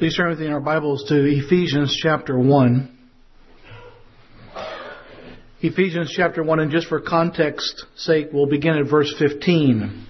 Please turn with me in our Bibles to Ephesians chapter 1. Ephesians chapter 1, and just for context sake, we'll begin at verse 15.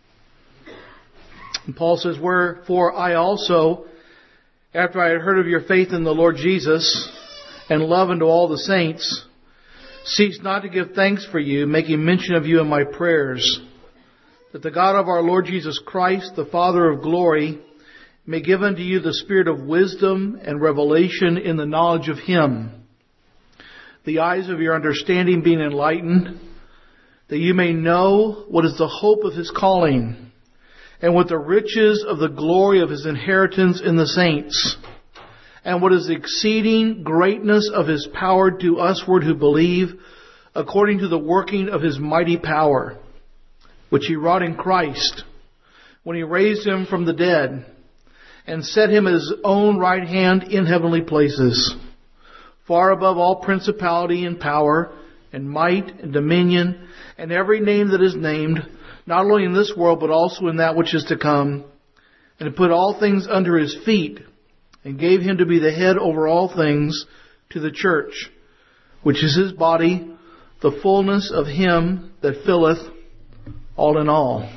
And Paul says, "Wherefore I also, after I had heard of your faith in the Lord Jesus, and love unto all the saints, cease not to give thanks for you, making mention of you in my prayers, that the God of our Lord Jesus Christ, the Father of glory, may give unto you the spirit of wisdom and revelation in the knowledge of Him, the eyes of your understanding being enlightened, that you may know what is the hope of His calling, and what the riches of the glory of His inheritance in the saints, and what is the exceeding greatness of His power to usward who believe, according to the working of His mighty power, which He wrought in Christ, when He raised Him from the dead, and set Him at His own right hand in heavenly places, far above all principality and power, and might, and dominion, and every name that is named, not only in this world, but also in that which is to come, and to put all things under His feet, and gave Him to be the head over all things to the church, which is His body, the fullness of Him that filleth all in all."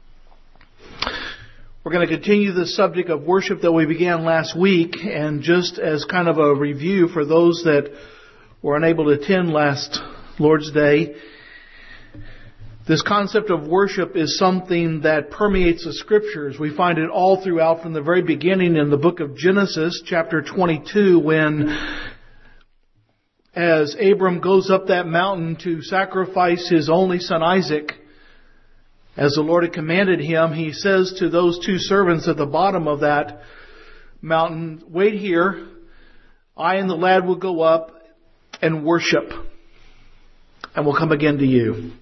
We're going to continue the subject of worship that we began last week, and just as kind of a review for those that were unable to attend last Lord's Day, this concept of worship is something that permeates the Scriptures. We find it all throughout from the very beginning in the book of Genesis, chapter 22, when as Abram goes up that mountain to sacrifice his only son Isaac, as the Lord had commanded him, He says to those two servants at the bottom of that mountain, "Wait here, I and the lad will go up and worship, and we'll come again to you."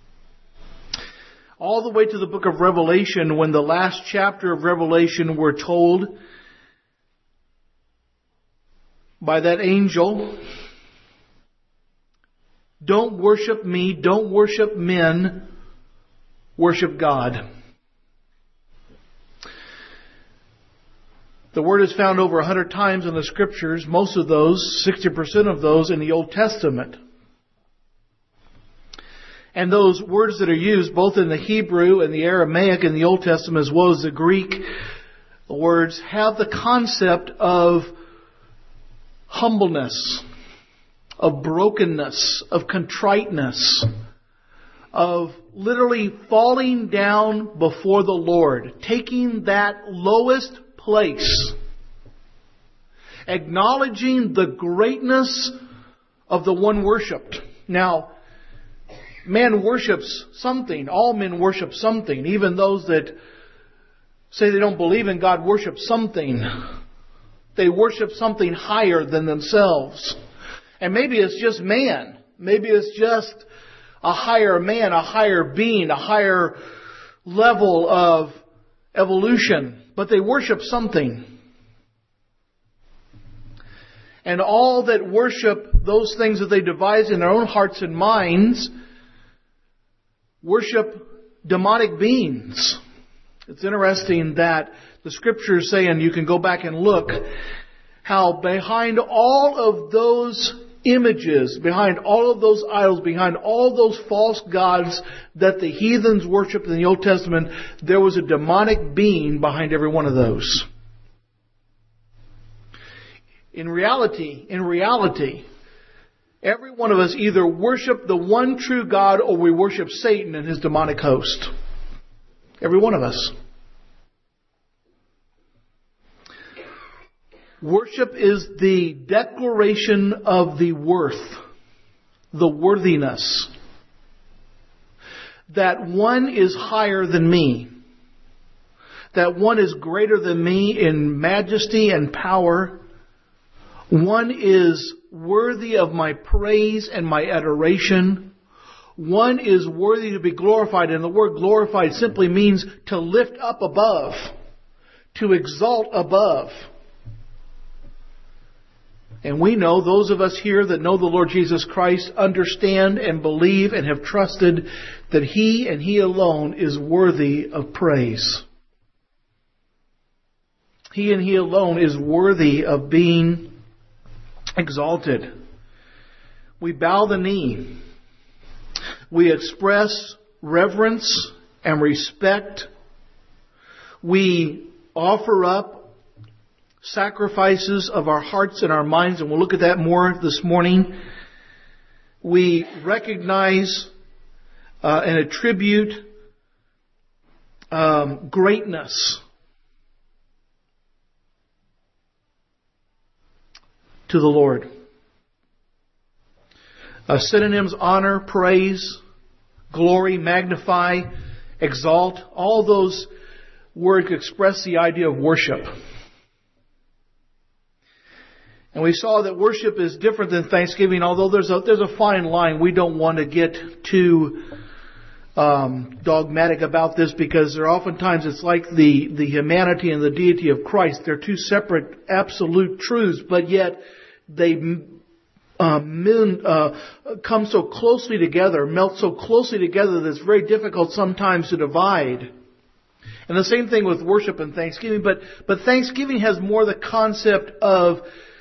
All the way to the book of Revelation, when the last chapter of Revelation we're told by that angel, "Don't worship me, don't worship men, worship God." The word is found over 100 times in the Scriptures, most of those, 60% of those, in the Old Testament. And those words that are used, both in the Hebrew and the Aramaic in the Old Testament, as well as the Greek words, have the concept of humbleness, of brokenness, of contriteness, of literally falling down before the Lord, taking that lowest place, acknowledging the greatness of the one worshipped. Now, man worships something. All men worship something. Even those that say they don't believe in God worship something. They worship something higher than themselves. And maybe it's just man. Maybe it's just a higher man, a higher being, a higher level of evolution. But they worship something. And all that worship those things that they devise in their own hearts and minds worship demonic beings. It's interesting that the Scriptures say, and you can go back and look, how behind all of those images, behind all of those idols, behind all those false gods that the heathens worshipped in the Old Testament, there was a demonic being behind every one of those. In reality, every one of us either worship the one true God or we worship Satan and his demonic host. Every one of us. Worship is the declaration of the worth, the worthiness. That one is higher than me. That one is greater than me in majesty and power. One is worthy of my praise and my adoration. One is worthy to be glorified. And the word glorified simply means to lift up above, to exalt above. And we know, those of us here that know the Lord Jesus Christ understand and believe and have trusted that He and He alone is worthy of praise. He and He alone is worthy of being exalted. We bow the knee. We express reverence and respect. We offer up sacrifices of our hearts and our minds, and we'll look at that more this morning. We recognize and attribute greatness to the Lord. Synonyms: honor, praise, glory, magnify, exalt. All those words express the idea of worship. And we saw that worship is different than thanksgiving, although there's a fine line. We don't want to get too dogmatic about this, because there oftentimes it's like the humanity and the deity of Christ. They're two separate absolute truths, but yet they come so closely together, melt so closely together that it's very difficult sometimes to divide. And the same thing with worship and thanksgiving, but thanksgiving has more the concept of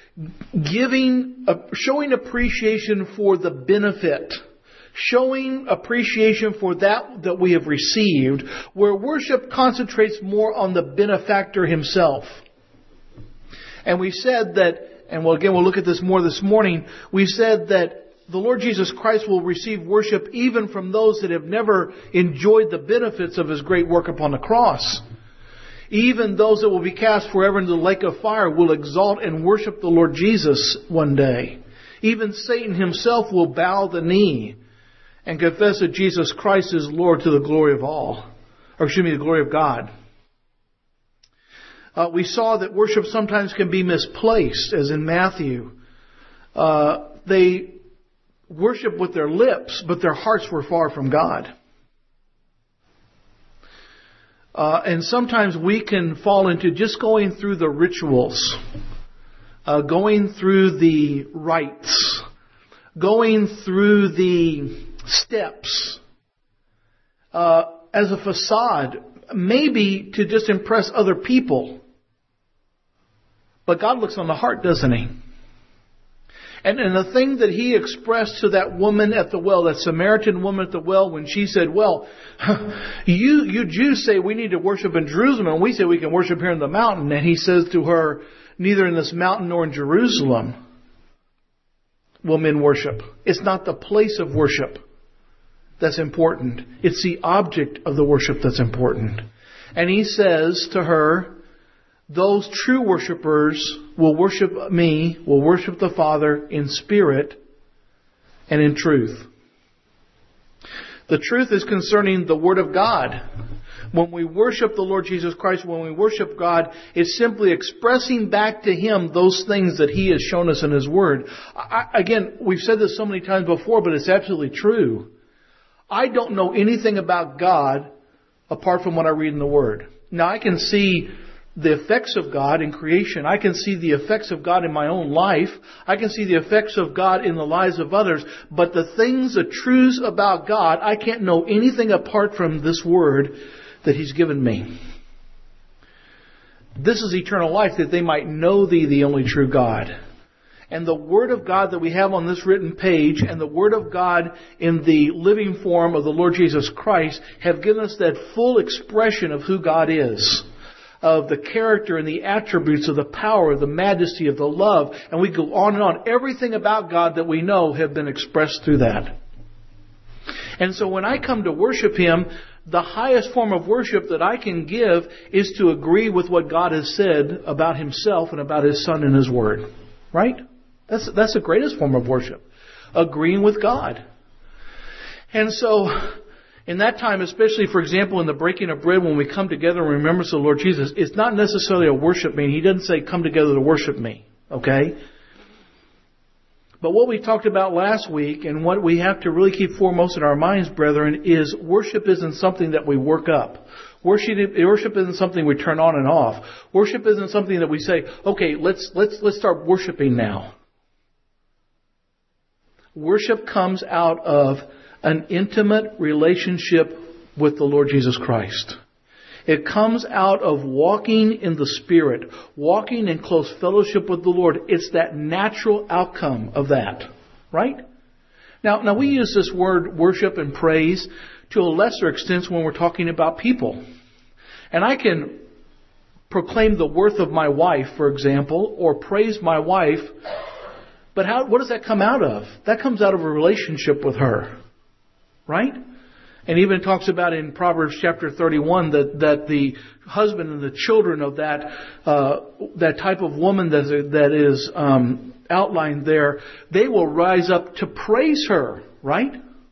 showing appreciation for the benefit, showing appreciation for that we have received, where worship concentrates more on the benefactor himself. And we said that, and we'll look at this more this morning, we said that the Lord Jesus Christ will receive worship even from those that have never enjoyed the benefits of His great work upon the cross. Even those that will be cast forever into the lake of fire will exalt and worship the Lord Jesus one day. Even Satan himself will bow the knee and confess that Jesus Christ is Lord to the glory of the glory of God. We saw that worship sometimes can be misplaced, as in Matthew. They worship with their lips, but their hearts were far from God. And sometimes we can fall into just going through the rituals, going through the rites, going through the steps, as a facade, maybe to just impress other people. But God looks on the heart, doesn't He? And the thing that He expressed to that woman at the well, that Samaritan woman at the well, when she said, well, you Jews say we need to worship in Jerusalem, and we say we can worship here in the mountain. And He says to her, neither in this mountain nor in Jerusalem will men worship. It's not the place of worship that's important. It's the object of the worship that's important. And He says to her, those true worshipers will worship me, will worship the Father in spirit and in truth. The truth is concerning the Word of God. When we worship the Lord Jesus Christ, when we worship God, it's simply expressing back to Him those things that He has shown us in His Word. Again, we've said this so many times before, but it's absolutely true. I don't know anything about God apart from what I read in the Word. Now, I can see the effects of God in creation. I can see the effects of God in my own life. I can see the effects of God in the lives of others. But the things, the truths about God, I can't know anything apart from this Word that He's given me. This is eternal life, that they might know Thee, the only true God. And the Word of God that we have on this written page and the Word of God in the living form of the Lord Jesus Christ have given us that full expression of who God is, of the character and the attributes of the power, of the majesty, of the love. And we go on and on. Everything about God that we know have been expressed through that. And so when I come to worship Him, the highest form of worship that I can give is to agree with what God has said about Himself and about His Son and His Word. Right? That's the greatest form of worship. Agreeing with God. And so, in that time, especially, for example, in the breaking of bread, when we come together and remember the Lord Jesus, it's not necessarily a worship meeting. He doesn't say, come together to worship me. Okay? But what we talked about last week, and what we have to really keep foremost in our minds, brethren, is worship isn't something that we work up. Worship isn't something we turn on and off. Worship isn't something that we say, okay, let's start worshiping now. Worship comes out of an intimate relationship with the Lord Jesus Christ. It comes out of walking in the Spirit, walking in close fellowship with the Lord. It's that natural outcome of that, right? Now we use this word worship and praise to a lesser extent when we're talking about people. And I can proclaim the worth of my wife, for example, or praise my wife, but what does that come out of? That comes out of a relationship with her, right? And even talks about in Proverbs chapter 31 that the husband and the children of that type of woman that is outlined there, they will rise up to praise her, right?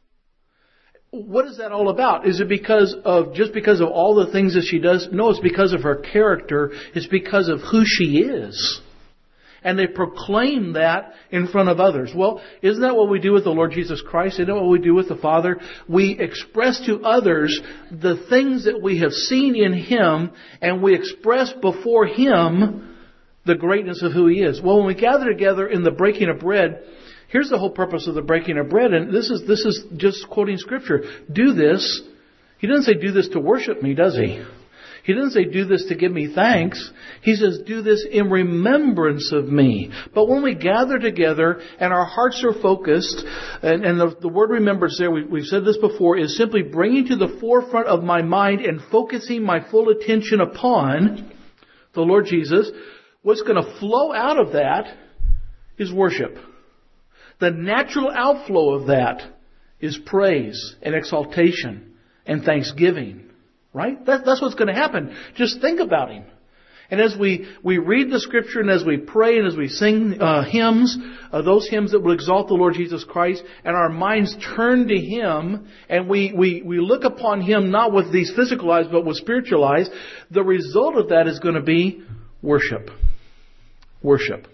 What is that all about? Is it just because of all the things that she does? No, it's because of her character. It's because of who she is. And they proclaim that in front of others. Well, isn't that what we do with the Lord Jesus Christ? Isn't that what we do with the Father? We express to others the things that we have seen in Him, and we express before Him the greatness of who He is. Well, when we gather together in the breaking of bread, here's the whole purpose of the breaking of bread, and this is just quoting Scripture. Do this. He doesn't say do this to worship me, does He? He doesn't say do this to give me thanks. He says do this in remembrance of me. But when we gather together and our hearts are focused, and the word remembrance there, we've said this before, is simply bringing to the forefront of my mind and focusing my full attention upon the Lord Jesus, what's going to flow out of that is worship. The natural outflow of that is praise and exaltation and thanksgiving. Right? That's what's going to happen. Just think about Him. And as we read the Scripture and as we pray and as we sing hymns, those hymns that will exalt the Lord Jesus Christ, and our minds turn to Him, and we look upon Him not with these physical eyes but with spiritual eyes, the result of that is going to be worship. Worship.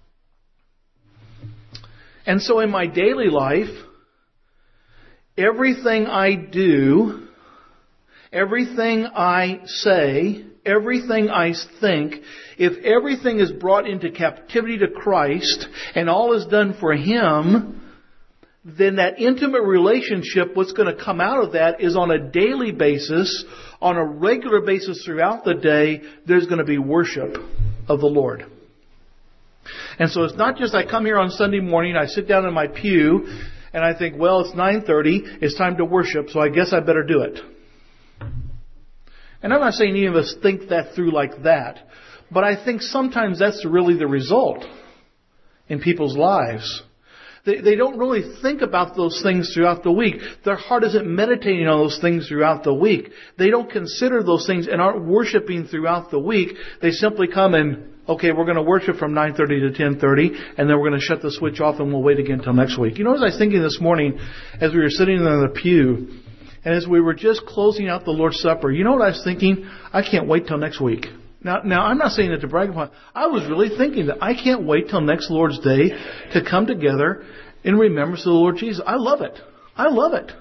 And so in my daily life, everything I do, everything I say, everything I think, if everything is brought into captivity to Christ and all is done for Him, then that intimate relationship, what's going to come out of that is on a daily basis, on a regular basis throughout the day, there's going to be worship of the Lord. And so it's not just I come here on Sunday morning, I sit down in my pew, and I think, well, it's 9:30, it's time to worship, so I guess I better do it. And I'm not saying any of us think that through like that, but I think sometimes that's really the result in people's lives. They don't really think about those things throughout the week. Their heart isn't meditating on those things throughout the week. They don't consider those things and aren't worshiping throughout the week. They simply come and, okay, we're going to worship from 9:30 to 10:30, and then we're going to shut the switch off and we'll wait again until next week. You know, as I was thinking this morning, as we were sitting in the pew, and as we were just closing out the Lord's Supper, you know what I was thinking? I can't wait till next week. Now, I'm not saying that to brag upon. I was really thinking that I can't wait till next Lord's Day to come together in remembrance of the Lord Jesus. I love it. I love it.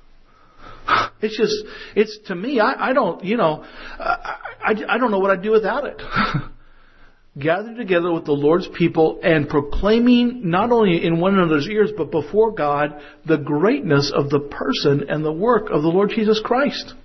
It's to me, I don't know what I'd do without it. Gather together with the Lord's people and proclaiming not only in one another's ears, but before God, the greatness of the person and the work of the Lord Jesus Christ.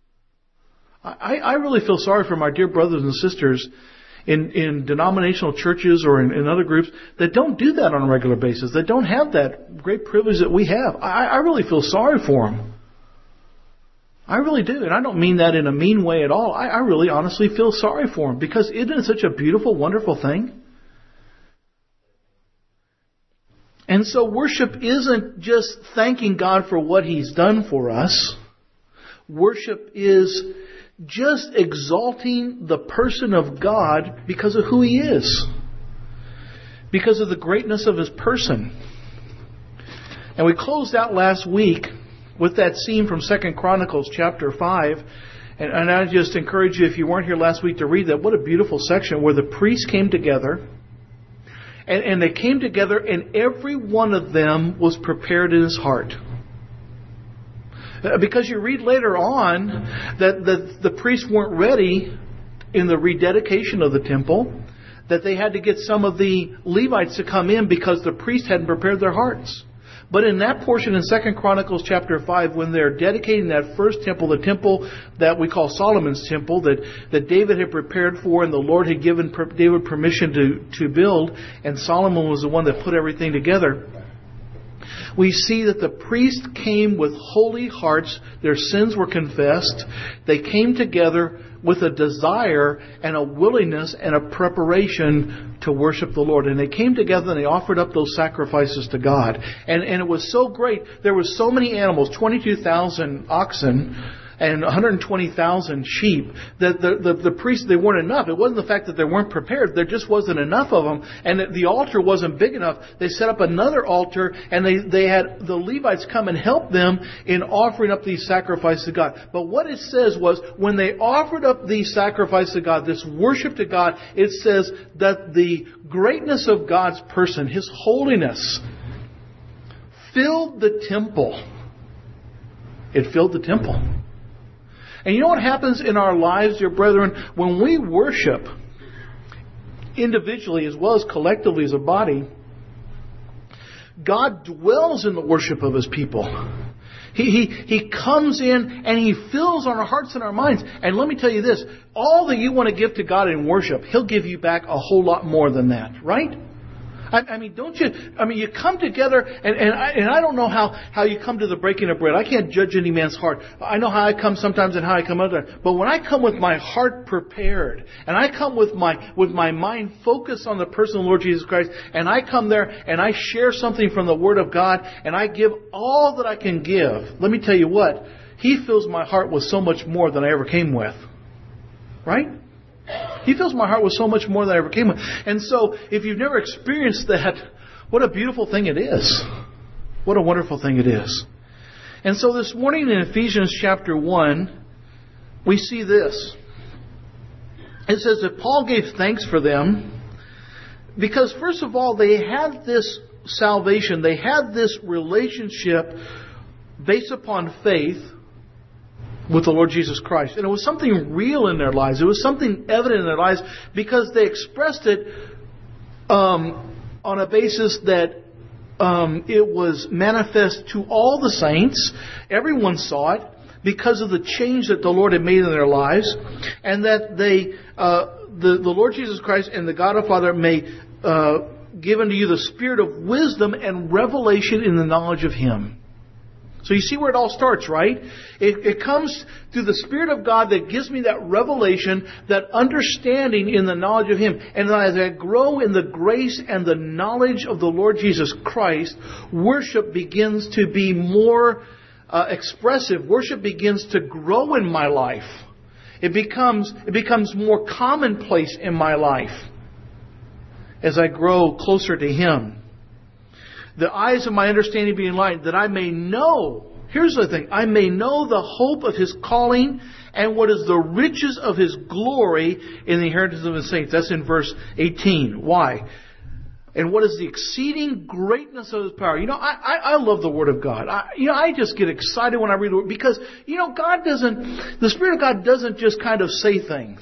I really feel sorry for my dear brothers and sisters in denominational churches or in other groups that don't do that on a regular basis, that don't have that great privilege that we have. I really feel sorry for them. I really do. And I don't mean that in a mean way at all. I really honestly feel sorry for them because isn't it such a beautiful, wonderful thing? And so worship isn't just thanking God for what He's done for us. Worship is just exalting the person of God because of who He is. Because of the greatness of His person. And we closed out last week with that scene from 2 Chronicles chapter 5. And I just encourage you, if you weren't here last week, to read that. What a beautiful section where the priests came together. And they came together and every one of them was prepared in his heart. Because you read later on that the priests weren't ready in the rededication of the temple, that they had to get some of the Levites to come in because the priests hadn't prepared their hearts. But in that portion in 2 Chronicles chapter 5, when they're dedicating that first temple, the temple that we call Solomon's temple, that David had prepared for and the Lord had given David permission to build, and Solomon was the one that put everything together, we see that the priest came with holy hearts. Their sins were confessed. They came together with a desire and a willingness and a preparation to worship the Lord. And they came together and they offered up those sacrifices to God. And it was so great. There were so many animals, 22,000 oxen and 120,000 sheep, that the priests, they weren't enough. It wasn't the fact that they weren't prepared. There just wasn't enough of them. And the altar wasn't big enough. They set up another altar, and they had the Levites come and help them in offering up these sacrifices to God. But what it says was, when they offered up these sacrifices to God, this worship to God, it says that the greatness of God's person, His holiness, filled the temple. It filled the temple. And you know what happens in our lives, dear brethren, when we worship individually as well as collectively as a body? God dwells in the worship of His people. He comes in and He fills our hearts and our minds. And let me tell you this, all that you want to give to God in worship, He'll give you back a whole lot more than that, right? I mean, don't you? I mean, you come together, and I don't know how you come to the breaking of bread. I can't judge any man's heart. I know how I come sometimes and how I come other. But when I come with my heart prepared, and I come with my mind focused on the person of the Lord Jesus Christ, and I come there and I share something from the Word of God, and I give all that I can give. Let me tell you what, He fills my heart with so much more than I ever came with. Right? He fills my heart with so much more than I ever came with. And so, if you've never experienced that, what a beautiful thing it is. What a wonderful thing it is. And so this morning in Ephesians chapter 1, we see this. It says that Paul gave thanks for them because, first of all, they had this salvation. They had this relationship based upon faith with the Lord Jesus Christ. And it was something real in their lives. It was something evident in their lives because they expressed it on a basis that it was manifest to all the saints. Everyone saw it because of the change that the Lord had made in their lives, and that the Lord Jesus Christ and the God of Father may give unto you the spirit of wisdom and revelation in the knowledge of Him. So you see where it all starts, right? It comes through the Spirit of God that gives me that revelation, that understanding in the knowledge of Him. And as I grow in the grace and the knowledge of the Lord Jesus Christ, worship begins to be more expressive. Worship begins to grow in my life. It becomes more commonplace in my life as I grow closer to Him. The eyes of my understanding being enlightened, that I may know, here's the thing, I may know the hope of His calling and what is the riches of His glory in the inheritance of His saints. That's in verse 18. Why? And what is the exceeding greatness of His power? You know, I love the Word of God. I just get excited when I read the Word because, the Spirit of God doesn't just kind of say things.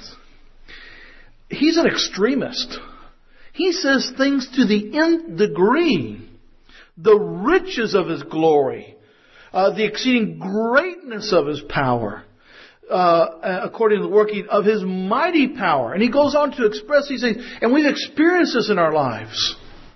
He's an extremist. He says things to the nth degree. The riches of His glory, the exceeding greatness of His power, according to the working of His mighty power. And he goes on to express these things, and we've experienced this in our lives.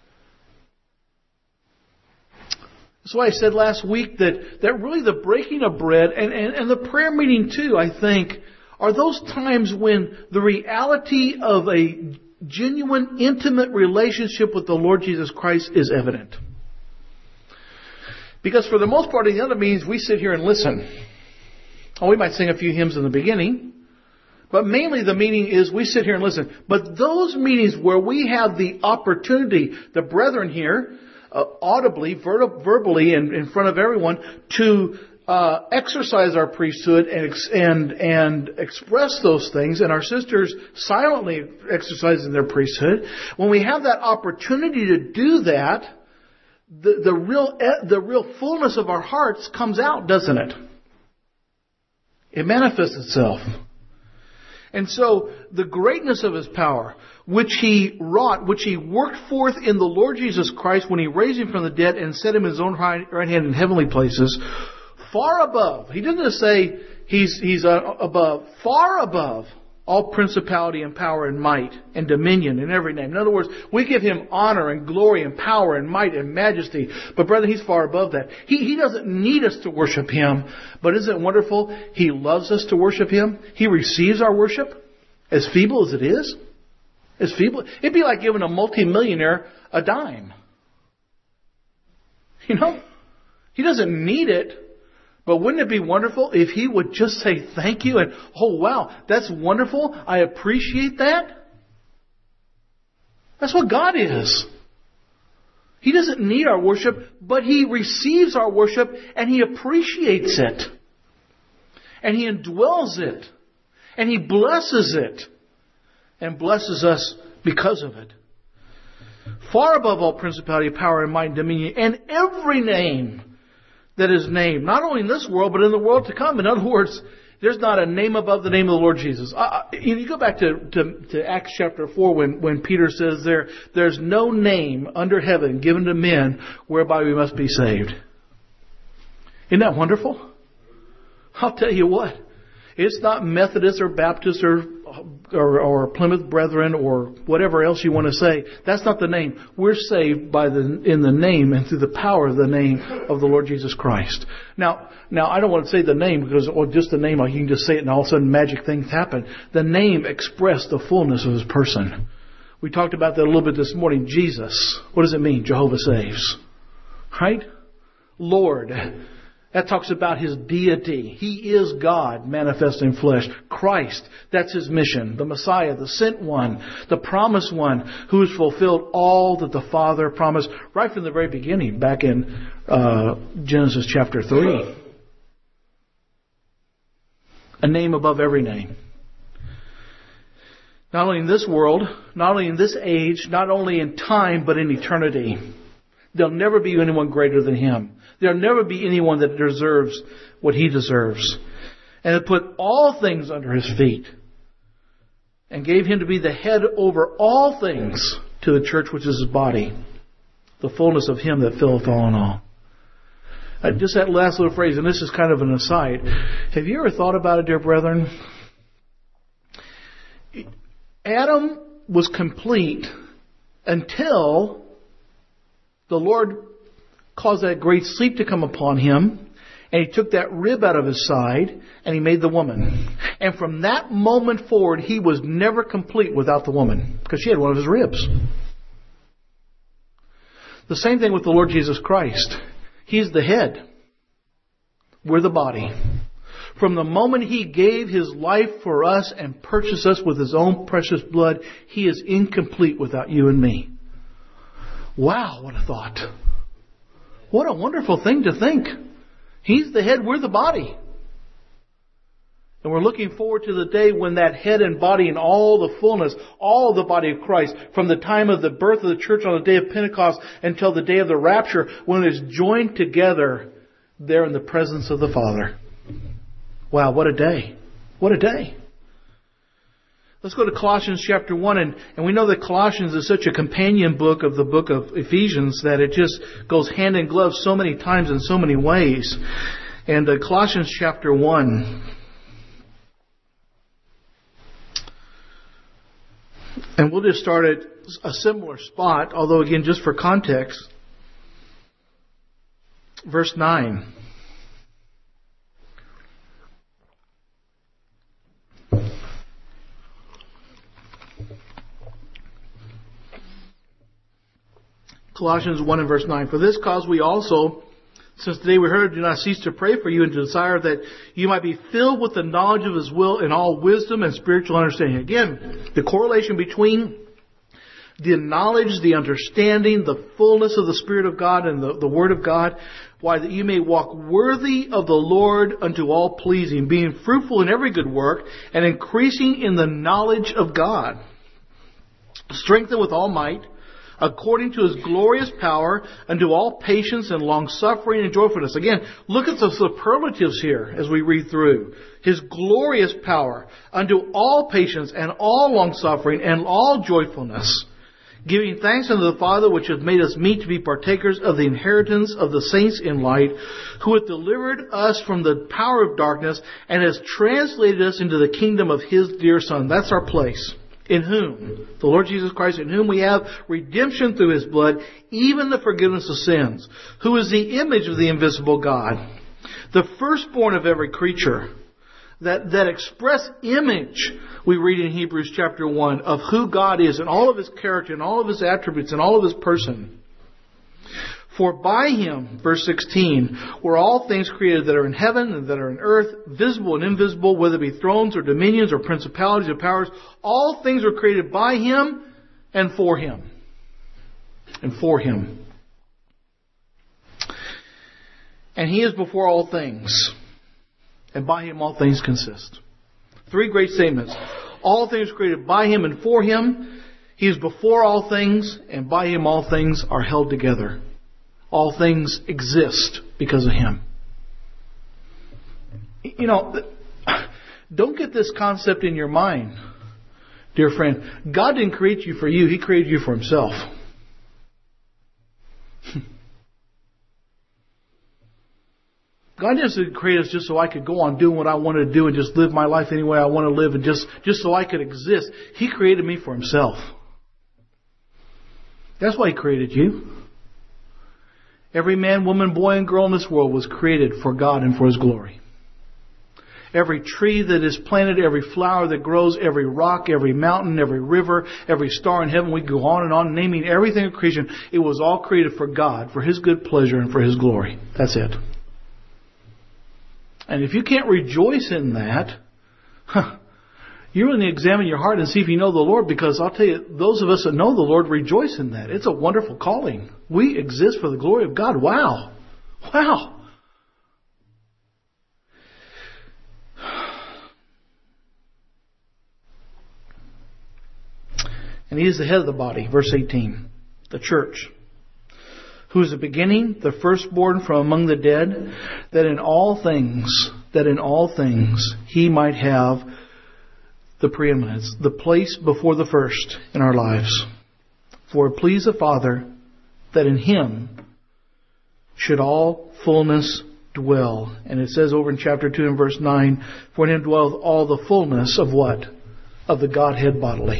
That's why I said last week that really the breaking of bread and the prayer meeting too, I think, are those times when the reality of a genuine, intimate relationship with the Lord Jesus Christ is evident. Because for the most part in the other meetings, we sit here and listen. Oh, we might sing a few hymns in the beginning. But mainly the meaning is we sit here and listen. But those meetings where we have the opportunity, the brethren here, audibly, verbally, in front of everyone, to exercise our priesthood and express those things, and our sisters silently exercising their priesthood, when we have that opportunity to do that, the real fullness of our hearts comes out, doesn't it? It manifests itself. And so the greatness of His power, which He wrought, which He worked forth in the Lord Jesus Christ when He raised Him from the dead and set Him in His own right hand in heavenly places, far above. He didn't just say He's above, far above all principality and power and might and dominion in every name. In other words, we give Him honor and glory and power and might and majesty. But brethren, He's far above that. He doesn't need us to worship Him. But isn't it wonderful? He loves us to worship Him. He receives our worship, as feeble as it is. As feeble. It'd be like giving a multimillionaire a dime. You know? He doesn't need it. But wouldn't it be wonderful if He would just say thank you and, oh wow, that's wonderful. I appreciate that. That's what God is. He doesn't need our worship, but He receives our worship and He appreciates it. And He indwells it. And He blesses it. And blesses us because of it. Far above all principality, power, and might and dominion, and every name that is named, not only in this world, but in the world to come. In other words, there's not a name above the name of the Lord Jesus. You go back to Acts chapter 4 when Peter says there's no name under heaven given to men whereby we must be saved. Isn't that wonderful? I'll tell you what. It's not Methodist or Baptist or Plymouth Brethren or whatever else you want to say. That's not the name. We're saved in the name and through the power of the name of the Lord Jesus Christ. Now I don't want to say the name because just the name, you can just say it and all of a sudden magic things happen. The name expressed the fullness of His person. We talked about that a little bit this morning. Jesus. What does it mean? Jehovah saves. Right? Lord. That talks about His deity. He is God manifest in flesh. Christ, that's His mission. The Messiah, the sent one, the promised one, who has fulfilled all that the Father promised right from the very beginning, back in Genesis chapter 3. A name above every name. Not only in this world, not only in this age, not only in time, but in eternity. There'll never be anyone greater than Him. There'll never be anyone that deserves what He deserves. And it put all things under His feet. And gave Him to be the head over all things to the church, which is His body. The fullness of Him that filleth all in all. Just that last little phrase, and this is kind of an aside. Have you ever thought about it, dear brethren? Adam was complete until the Lord caused that great sleep to come upon him, and He took that rib out of his side, and He made the woman. And from that moment forward, he was never complete without the woman, because she had one of his ribs. The same thing with the Lord Jesus Christ. He's the head. We're the body. From the moment He gave His life for us and purchased us with His own precious blood, He is incomplete without you and me. Wow, what a thought. What a wonderful thing to think. He's the head, we're the body. And we're looking forward to the day when that head and body and all the fullness, all the body of Christ, from the time of the birth of the church on the day of Pentecost until the day of the rapture, when it is joined together there in the presence of the Father. Wow, what a day. What a day. Let's go to Colossians chapter 1, and we know that Colossians is such a companion book of the book of Ephesians that it just goes hand in glove so many times in so many ways. And Colossians chapter 1. And we'll just start at a similar spot, although again, just for context. Verse 9. Colossians 1 and verse 9. For this cause we also, since the day we heard, do not cease to pray for you and to desire that you might be filled with the knowledge of His will in all wisdom and spiritual understanding. Again, the correlation between the knowledge, the understanding, the fullness of the Spirit of God and the Word of God. Why, that you may walk worthy of the Lord unto all pleasing, being fruitful in every good work and increasing in the knowledge of God. Strengthened with all might, according to His glorious power, unto all patience and long-suffering and joyfulness. Again, look at the superlatives here as we read through. His glorious power, unto all patience and all long-suffering and all joyfulness, giving thanks unto the Father, which hath made us meet to be partakers of the inheritance of the saints in light, who hath delivered us from the power of darkness, and has translated us into the kingdom of His dear Son. That's our place. In whom? The Lord Jesus Christ, in whom we have redemption through His blood, even the forgiveness of sins, who is the image of the invisible God, the firstborn of every creature. That express image we read in Hebrews chapter 1 of who God is and all of His character and all of His attributes and all of His person. For by Him, verse 16, were all things created that are in heaven and that are in earth, visible and invisible, whether it be thrones or dominions or principalities or powers. All things were created by Him and for Him. And for Him. And He is before all things. And by Him all things consist. Three great statements. All things created by Him and for Him. He is before all things, and by Him all things are held together. All things exist because of Him. You know, don't get this concept in your mind, dear friend. God didn't create you for you. He created you for Himself. God didn't create us just so I could go on doing what I wanted to do and just live my life any way I want to live and just so I could exist. He created me for Himself. That's why He created you. Every man, woman, boy, and girl in this world was created for God and for His glory. Every tree that is planted, every flower that grows, every rock, every mountain, every river, every star in heaven, we go on and on naming everything in creation. It was all created for God, for His good pleasure and for His glory. That's it. And if you can't rejoice in that, you really need to examine your heart and see if you know the Lord, because I'll tell you, those of us that know the Lord rejoice in that. It's a wonderful calling. We exist for the glory of God. Wow. Wow. And He is the head of the body, verse 18, the church, who is the beginning, the firstborn from among the dead, that in all things He might have the preeminence, the place before the first in our lives. For it pleased the Father that in Him should all fullness dwell. And it says over in chapter 2 and verse 9, for in Him dwelleth all the fullness of what? Of the Godhead bodily.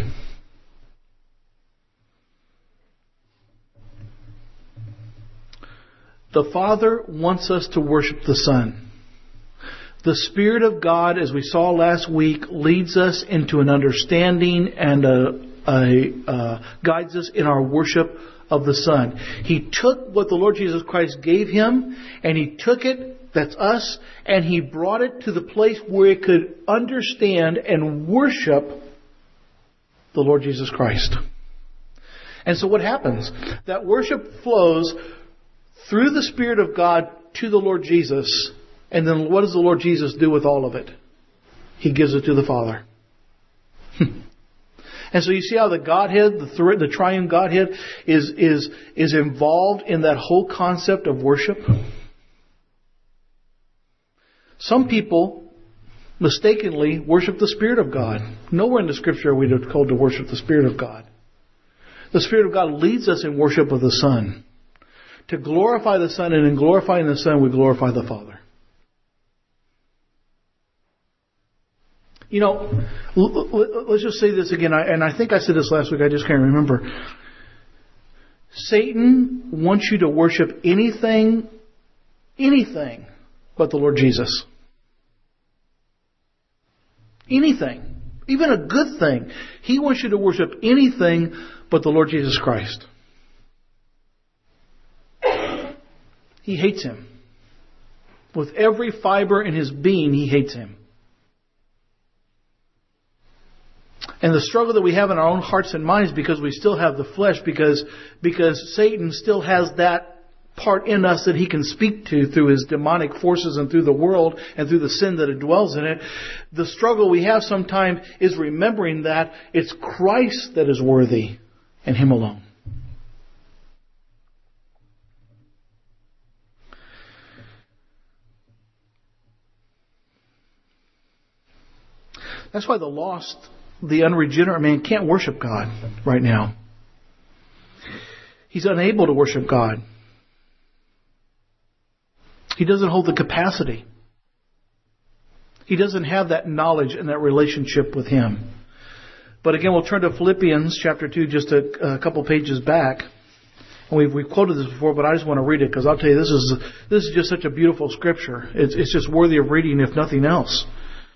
The Father wants us to worship the Son. The Spirit of God, as we saw last week, leads us into an understanding and guides us in our worship of the Son. He took what the Lord Jesus Christ gave Him, and He took it, that's us, and He brought it to the place where it could understand and worship the Lord Jesus Christ. And so what happens? That worship flows through the Spirit of God to the Lord Jesus. And then what does the Lord Jesus do with all of it? He gives it to the Father. And so you see how the Godhead, the triune Godhead, is involved in that whole concept of worship. Some people mistakenly worship the Spirit of God. Nowhere in the Scripture are we told to worship the Spirit of God. The Spirit of God leads us in worship of the Son. To glorify the Son, and in glorifying the Son, we glorify the Father. You know, let's just say this again, and I think I said this last week, I just can't remember. Satan wants you to worship anything but the Lord Jesus. Anything. Even a good thing. He wants you to worship anything but the Lord Jesus Christ. He hates Him. With every fiber in his being, he hates Him. And the struggle that we have in our own hearts and minds, because we still have the flesh, because Satan still has that part in us that he can speak to through his demonic forces and through the world and through the sin that dwells in it. The struggle we have sometimes is remembering that it's Christ that is worthy and Him alone. That's why the lost, the unregenerate man can't worship God right now. He's unable to worship God. He doesn't hold the capacity. He doesn't have that knowledge and that relationship with Him. But again, we'll turn to Philippians chapter 2, just a couple pages back. And we've quoted this before, but I just want to read it because I'll tell you, this is just such a beautiful scripture. It's just worthy of reading, if nothing else.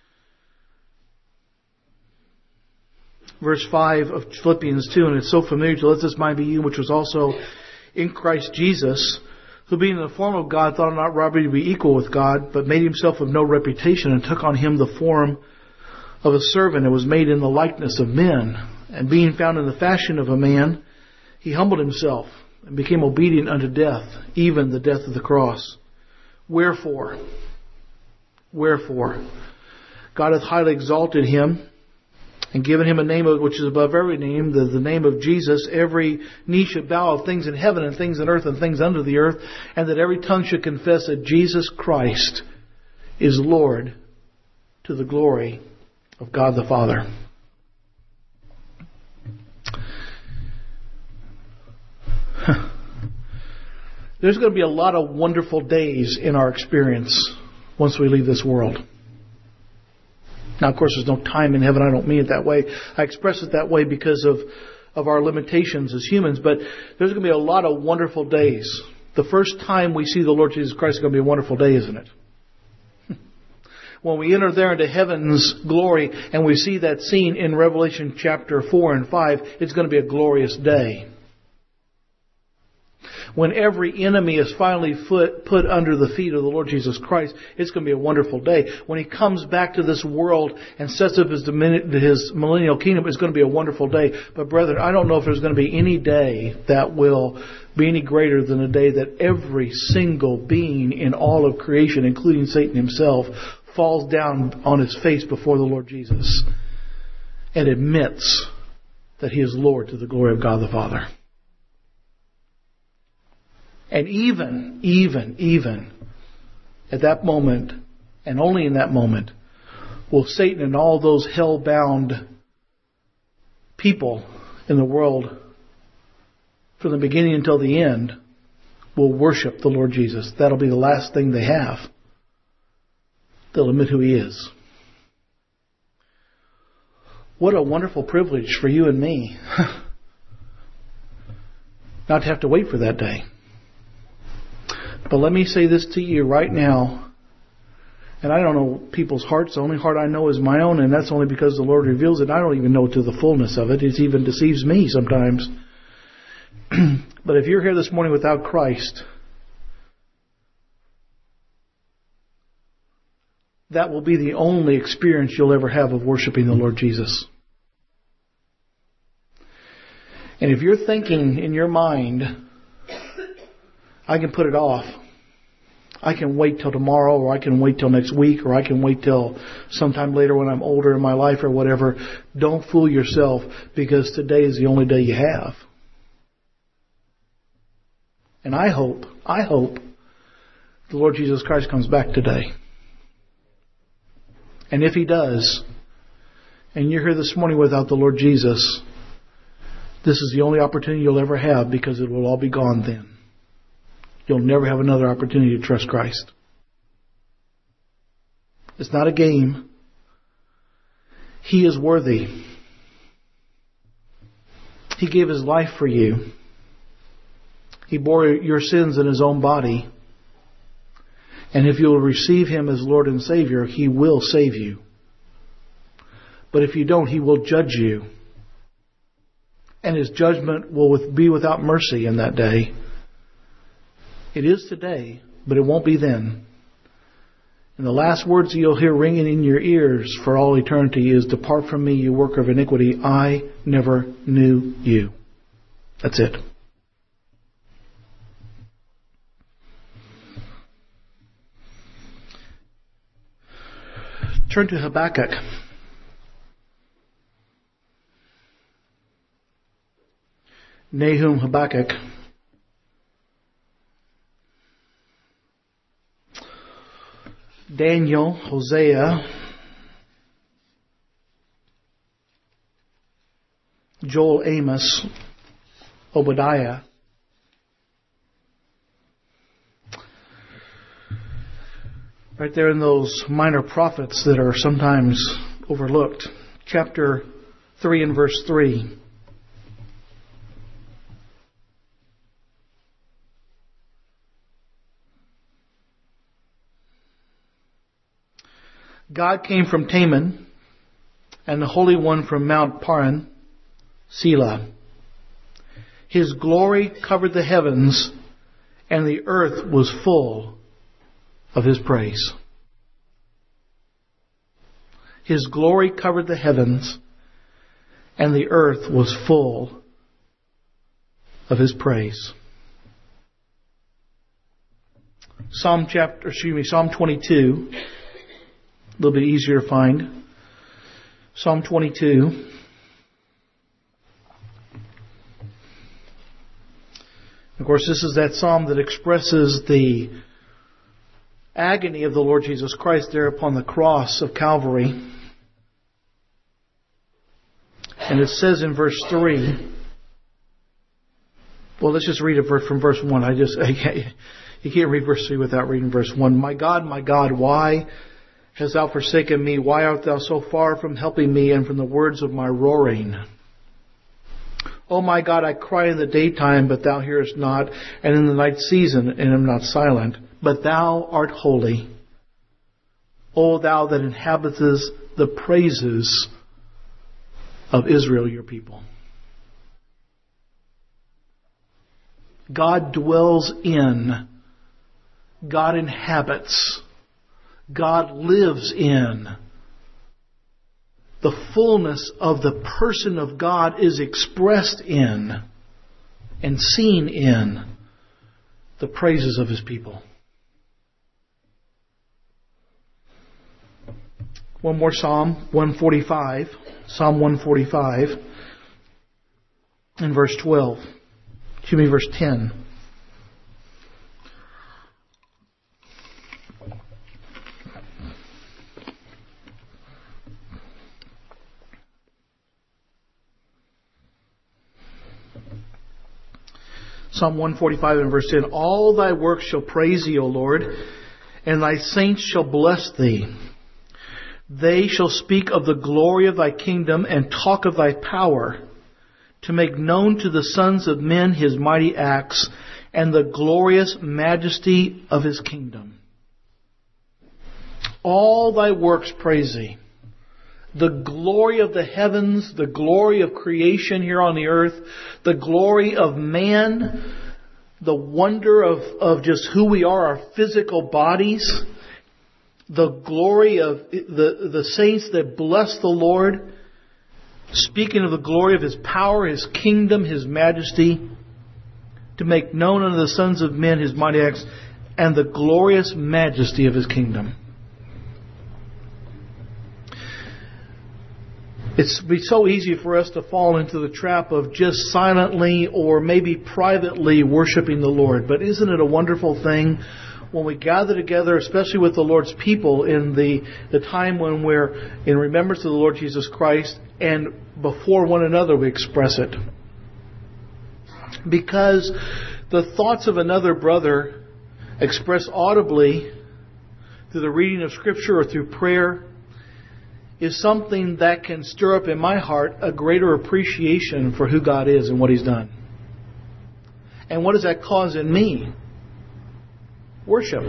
Verse 5 of Philippians 2, and it's so familiar to let this mind be you, which was also in Christ Jesus, who being in the form of God thought not robbery to be equal with God, but made himself of no reputation, and took on him the form of a servant, and was made in the likeness of men. And being found in the fashion of a man, he humbled himself, and became obedient unto death, even the death of the cross. Wherefore, God hath highly exalted him, and given him a name which is above every name, the name of Jesus. Every knee should bow, of things in heaven and things in earth and things under the earth, and that every tongue should confess that Jesus Christ is Lord, to the glory of God the Father. There's going to be a lot of wonderful days in our experience once we leave this world. Now, of course, there's no time in heaven. I don't mean it that way. I express it that way because of our limitations as humans. But there's going to be a lot of wonderful days. The first time we see the Lord Jesus Christ is going to be a wonderful day, isn't it? When we enter there into heaven's glory and we see that scene in Revelation chapter 4 and 5, it's going to be a glorious day. When every enemy is finally put under the feet of the Lord Jesus Christ, it's going to be a wonderful day. When He comes back to this world and sets up His millennial kingdom, it's going to be a wonderful day. But brethren, I don't know if there's going to be any day that will be any greater than the day that every single being in all of creation, including Satan himself, falls down on his face before the Lord Jesus and admits that He is Lord to the glory of God the Father. And even at that moment, and only in that moment, will Satan and all those hell-bound people in the world, from the beginning until the end, will worship the Lord Jesus. That'll be the last thing they have. They'll admit who He is. What a wonderful privilege for you and me not to have to wait for that day. But let me say this to you right now, and I don't know people's hearts. The only heart I know is my own, and that's only because the Lord reveals it. I don't even know to the fullness of it. It even deceives me sometimes. But if you're here this morning without Christ, that will be the only experience you'll ever have of worshiping the Lord Jesus. And if you're thinking in your mind, I can put it off. I can wait till tomorrow, or I can wait till next week, or I can wait till sometime later when I'm older in my life or whatever. Don't fool yourself, because today is the only day you have. And I hope the Lord Jesus Christ comes back today. And if He does, and you're here this morning without the Lord Jesus, this is the only opportunity you'll ever have, because it will all be gone then. You'll never have another opportunity to trust Christ. It's not a game. He is worthy. He gave His life for you. He bore your sins in His own body. And if you will receive Him as Lord and Savior, He will save you. But if you don't, He will judge you. And His judgment will be without mercy in that day. It is today, but it won't be then. And the last words you'll hear ringing in your ears for all eternity is, "Depart from me, you worker of iniquity. I never knew you." That's it. Turn to Habakkuk. Nahum, Habakkuk. Daniel, Hosea, Joel, Amos, Obadiah. Right there in those minor prophets that are sometimes overlooked. Chapter 3 and verse 3. God came from Teman, and the Holy One from Mount Paran, Selah. His glory covered the heavens, and the earth was full of His praise. His glory covered the heavens, and the earth was full of His praise. Psalm 22. A little bit easier to find. Psalm 22. Of course, this is that psalm that expresses the agony of the Lord Jesus Christ there upon the cross of Calvary. And it says in verse 3, well, let's just read it from verse 1. You can't read verse 3 without reading verse 1. My God, why hast thou forsaken me? Why art thou so far from helping me and from the words of my roaring? O my God, I cry in the daytime, but thou hearest not, and in the night season, and am not silent. But thou art holy, O thou that inhabitest the praises of Israel, your people. God dwells in, God inhabits, God lives in. The fullness of the person of God is expressed in and seen in the praises of His people. One more Psalm 145. Psalm 145 in verse 12. Verse 10. Psalm 145 and verse 10. All thy works shall praise thee, O Lord, and thy saints shall bless thee. They shall speak of the glory of thy kingdom and talk of thy power, to make known to the sons of men His mighty acts and the glorious majesty of His kingdom. All thy works praise thee. The glory of the heavens, the glory of creation here on the earth, the glory of man, the wonder of just who we are, our physical bodies, the glory of the saints that bless the Lord, speaking of the glory of His power, His kingdom, His majesty, to make known unto the sons of men His mighty acts and the glorious majesty of His kingdom. It's be so easy for us to fall into the trap of just silently or maybe privately worshiping the Lord. But isn't it a wonderful thing when we gather together, especially with the Lord's people in the time when we're in remembrance of the Lord Jesus Christ, and before one another we express it? Because the thoughts of another brother expressed audibly through the reading of Scripture or through prayer is something that can stir up in my heart a greater appreciation for who God is and what He's done. And what does that cause in me? Worship.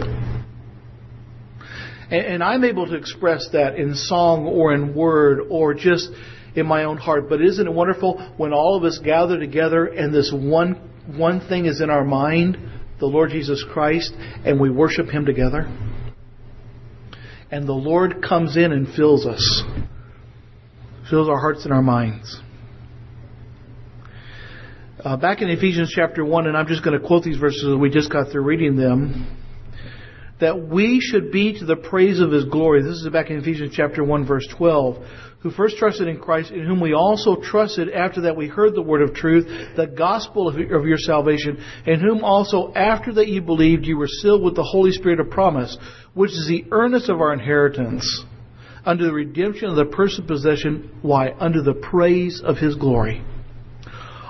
And I'm able to express that in song or in word or just in my own heart. But isn't it wonderful when all of us gather together and this one thing is in our mind, the Lord Jesus Christ, and we worship Him together? And the Lord comes in and fills us. Fills our hearts and our minds. Back in Ephesians chapter 1, and I'm just going to quote these verses as we just got through reading them, that we should be to the praise of His glory. This is back in Ephesians chapter 1, verse 12. Who first trusted in Christ, in whom we also trusted after that we heard the word of truth, the gospel of your salvation, in whom also after that you believed, you were sealed with the Holy Spirit of promise, which is the earnest of our inheritance, unto the redemption of the personal possession, why? Unto the praise of His glory.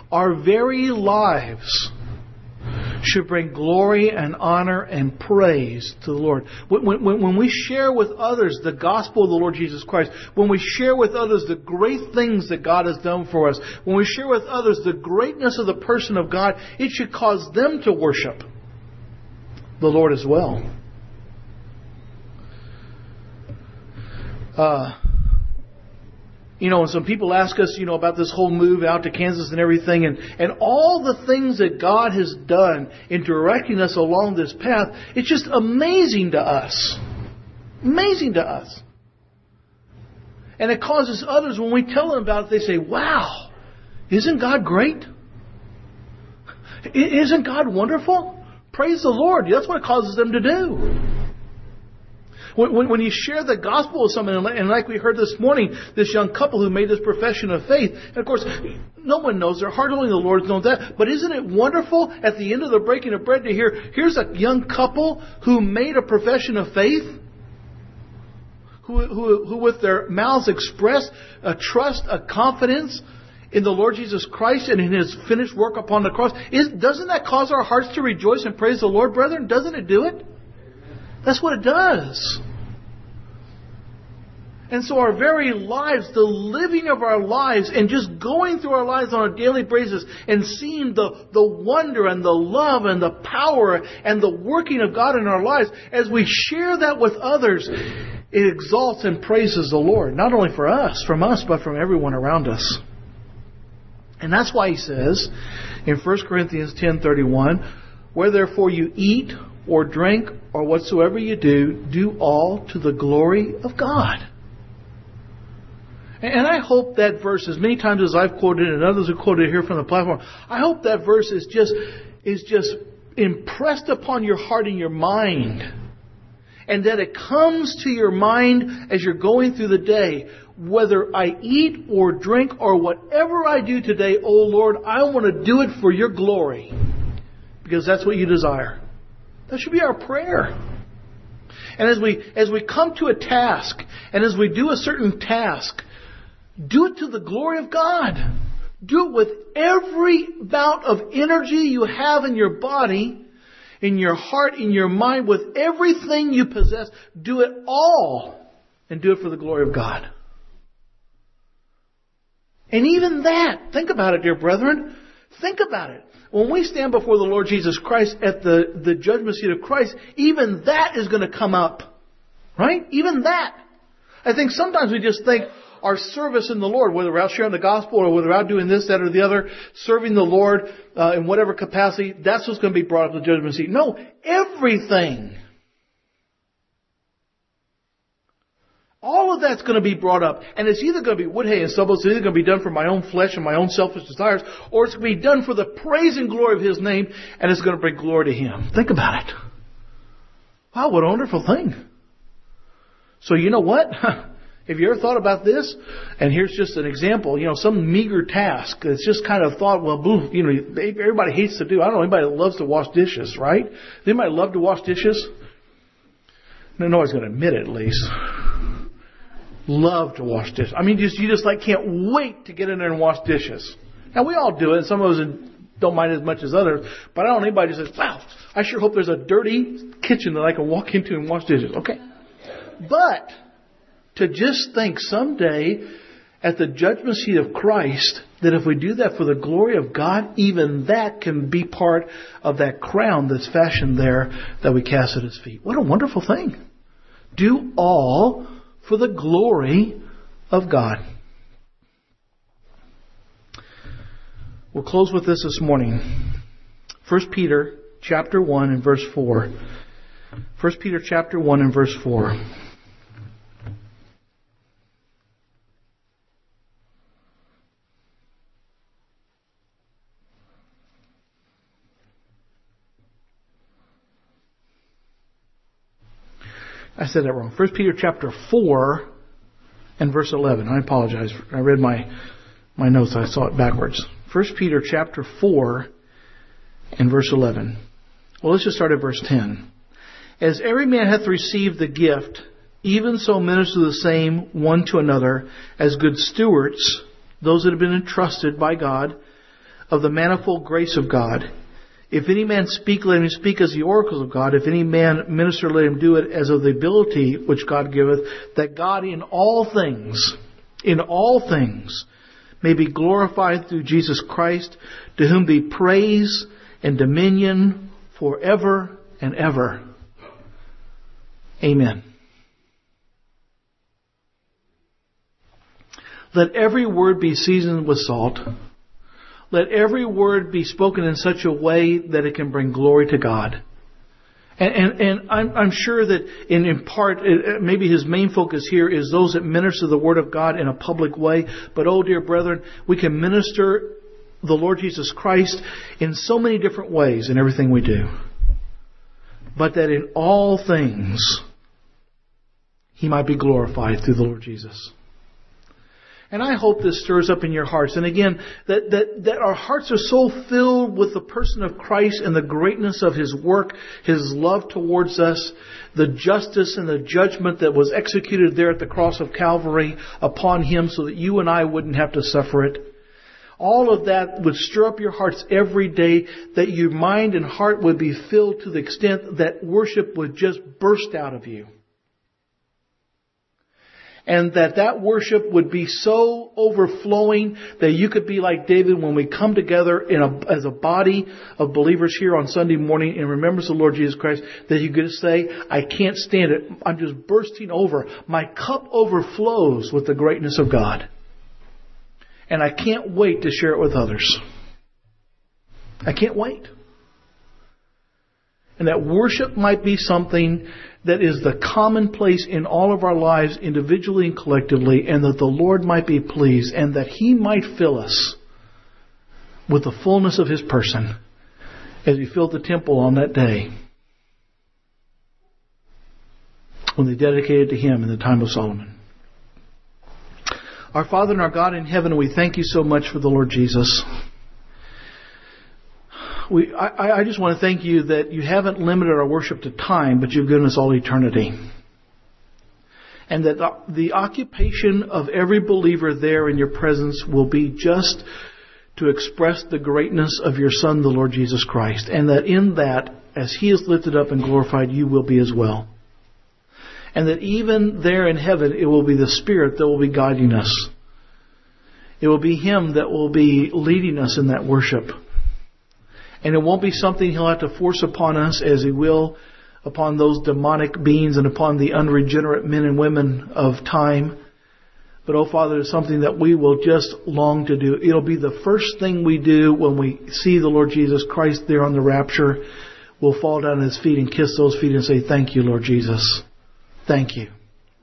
our very lives should bring glory and honor and praise to the Lord. When we share with others the gospel of the Lord Jesus Christ, when we share with others the great things that God has done for us, when we share with others the greatness of the person of God, it should cause them to worship the Lord as well. When some people ask us, about this whole move out to Kansas and everything, and all the things that God has done in directing us along this path, it's just amazing to us. Amazing to us. And it causes others, when we tell them about it, they say, wow, isn't God great? Isn't God wonderful? Praise the Lord. That's what it causes them to do. When you share the gospel with someone, and like we heard this morning, this young couple who made this profession of faith, and of course, no one knows their heart, only the Lord knows that. But isn't it wonderful at the end of the breaking of bread to hear, here's a young couple who made a profession of faith, who with their mouths expressed a trust, a confidence in the Lord Jesus Christ and in His finished work upon the cross. Doesn't that cause our hearts to rejoice and praise the Lord, brethren? Doesn't it do it? That's what it does. And so our very lives, the living of our lives, and just going through our lives on a daily basis and seeing the wonder and the love and the power and the working of God in our lives, as we share that with others, it exalts and praises the Lord. Not only for us, but from everyone around us. And that's why he says in 1 Corinthians 10:31, where therefore you eat or drink or whatsoever you do, do all to the glory of God. And I hope that verse, as many times as I've quoted it and others have quoted it here from the platform, I hope that verse is just impressed upon your heart and your mind. And that it comes to your mind as you're going through the day. Whether I eat or drink or whatever I do today, oh Lord, I want to do it for your glory. Because that's what you desire. That should be our prayer. And as we come to a task, and as we do a certain task, do it to the glory of God. Do it with every bout of energy you have in your body, in your heart, in your mind, with everything you possess. Do it all, and do it for the glory of God. And even that, think about it, dear brethren. Think about it. When we stand before the Lord Jesus Christ at the judgment seat of Christ, even that is going to come up. Right? Even that. I think sometimes we just think our service in the Lord, whether we're out sharing the gospel or whether we're out doing this, that, or the other, serving the Lord in whatever capacity, that's what's going to be brought up at the judgment seat. No, everything. All of that's going to be brought up. And it's either going to be wood, hay, and stubble. It's either going to be done for my own flesh and my own selfish desires, or it's going to be done for the praise and glory of His name, and it's going to bring glory to Him. Think about it. Wow, what a wonderful thing. So you know what? Have you ever thought about this? And here's just an example. Some meager task. It's just kind of thought, well, everybody hates to do. I don't know anybody that loves to wash dishes, right? Does anybody love to wash dishes? Nobody's going to admit it, at least. Love to wash dishes. I mean, you just can't wait to get in there and wash dishes. Now, we all do it. Some of us don't mind as much as others. But I don't know anybody who says, wow, I sure hope there's a dirty kitchen that I can walk into and wash dishes. Okay. But to just think someday at the judgment seat of Christ that if we do that for the glory of God, even that can be part of that crown that's fashioned there that we cast at His feet. What a wonderful thing. Do all for the glory of God. We'll close with this morning. 1 Peter chapter 1 and verse 4. 1 Peter chapter 1 and verse 4. I said that wrong. 1 Peter chapter 4 and verse 11. I apologize. I read my notes. I saw it backwards. 1 Peter chapter 4 and verse 11. Well, let's just start at verse 10. As every man hath received the gift, even so minister the same one to another as good stewards, those that have been entrusted by God, of the manifold grace of God. If any man speak, let him speak as the oracles of God. If any man minister, let him do it as of the ability which God giveth, that God in all things, may be glorified through Jesus Christ, to whom be praise and dominion forever and ever. Amen. Let every word be seasoned with salt. Let every word be spoken in such a way that it can bring glory to God. And I'm sure that in part, maybe his main focus here is those that minister the Word of God in a public way. But oh dear brethren, we can minister the Lord Jesus Christ in so many different ways in everything we do. But that in all things, He might be glorified through the Lord Jesus. And I hope this stirs up in your hearts. And again, that our hearts are so filled with the person of Christ and the greatness of His work, His love towards us, the justice and the judgment that was executed there at the cross of Calvary upon Him so that you and I wouldn't have to suffer it. All of that would stir up your hearts every day, that your mind and heart would be filled to the extent that worship would just burst out of you. And that worship would be so overflowing that you could be like David when we come together as a body of believers here on Sunday morning in remembrance of the Lord Jesus Christ, that you could say, I can't stand it. I'm just bursting over. My cup overflows with the greatness of God. And I can't wait to share it with others. I can't wait. And that worship might be something that is the commonplace in all of our lives, individually and collectively, and that the Lord might be pleased, and that He might fill us with the fullness of His person as He filled the temple on that day when they dedicated to Him in the time of Solomon. Our Father and our God in heaven, we thank You so much for the Lord Jesus. I just want to thank You that You haven't limited our worship to time, but You've given us all eternity. And that the occupation of every believer there in Your presence will be just to express the greatness of Your Son, the Lord Jesus Christ. And that in that, as He is lifted up and glorified, You will be as well. And that even there in heaven, it will be the Spirit that will be guiding us. It will be Him that will be leading us in that worship. And it won't be something He'll have to force upon us as He will upon those demonic beings and upon the unregenerate men and women of time. But, oh Father, it's something that we will just long to do. It'll be the first thing we do when we see the Lord Jesus Christ there on the rapture. We'll fall down at His feet and kiss those feet and say, thank You, Lord Jesus. Thank You.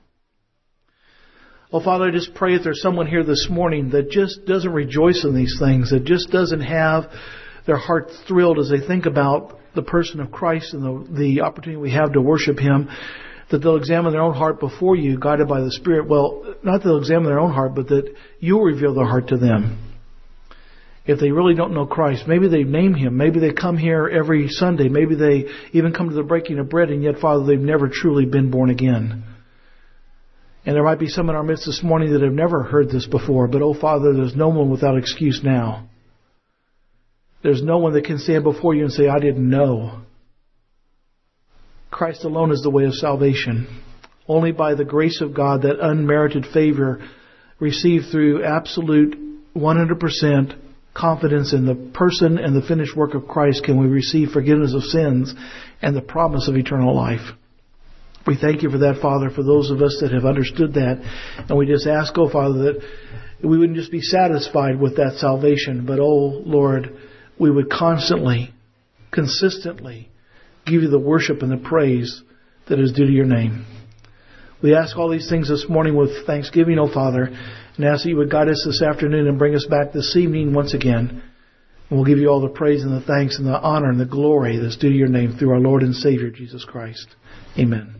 Oh Father, I just pray if there's someone here this morning that just doesn't rejoice in these things, that just doesn't have their heart thrilled as they think about the person of Christ and the opportunity we have to worship Him, that they'll examine their own heart before You, guided by the Spirit. Well, not that they'll examine their own heart, but that You'll reveal their heart to them. If they really don't know Christ, maybe they name Him. Maybe they come here every Sunday. Maybe they even come to the breaking of bread, and yet, Father, they've never truly been born again. And there might be some in our midst this morning that have never heard this before. But, oh Father, there's no one without excuse now. There's no one that can stand before You and say, I didn't know. Christ alone is the way of salvation. Only by the grace of God, that unmerited favor received through absolute 100% confidence in the person and the finished work of Christ, can we receive forgiveness of sins and the promise of eternal life. We thank You for that, Father, for those of us that have understood that. And we just ask, oh Father, that we wouldn't just be satisfied with that salvation, but, oh Lord, we would constantly, consistently give You the worship and the praise that is due to Your name. We ask all these things this morning with thanksgiving, O Father, and ask that You would guide us this afternoon and bring us back this evening once again. And we'll give You all the praise and the thanks and the honor and the glory that's due to Your name through our Lord and Savior, Jesus Christ. Amen.